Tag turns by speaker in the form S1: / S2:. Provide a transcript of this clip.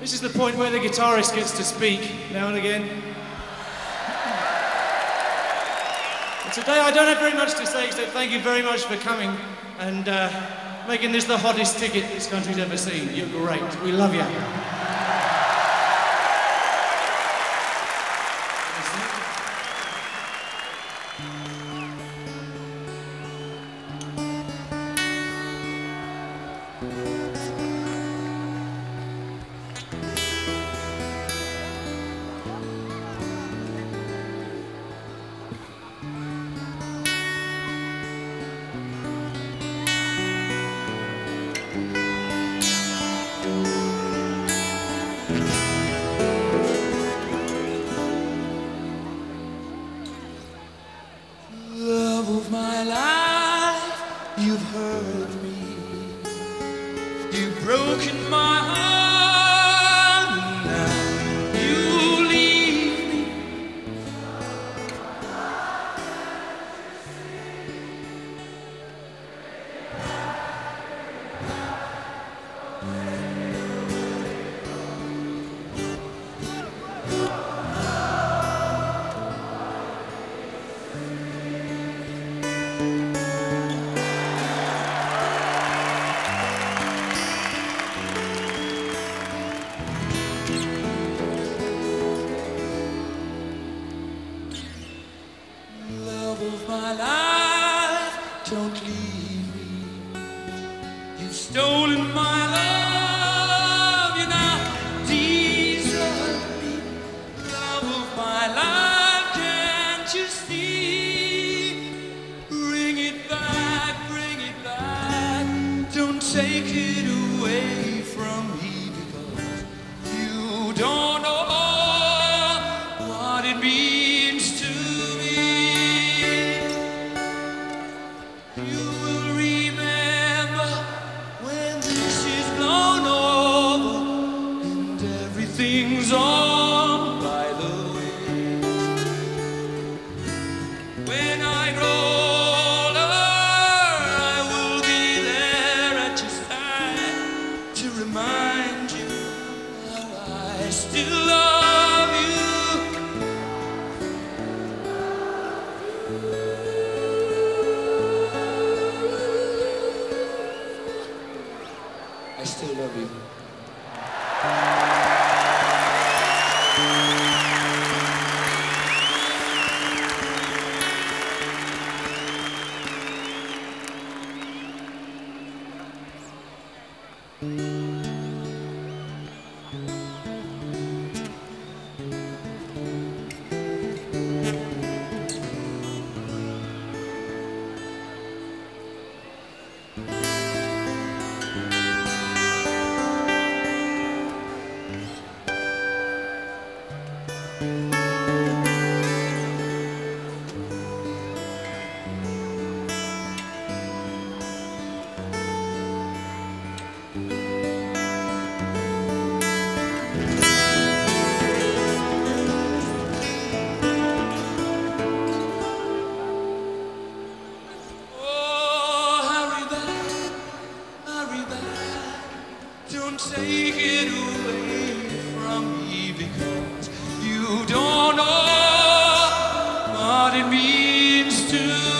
S1: This is the point where the guitarist gets to speak now and again. And today I don't have very much to say except thank you very much for coming and making this the hottest ticket this country's ever seen. You're great. We love you.
S2: You've hurt me, you've broken my heart, and now you leave me. Of my life, don't leave me. You've stolen my love, you now desert me. Love of my life, can't you see? Bring it back, don't take it away from me, because you don't know what it means to me. You will remember when this is blown over and everything's on by the way. When I grow older, I will be there at your side to remind you how I still love you. I still love you. Don't take it away from me, because you don't know what it means to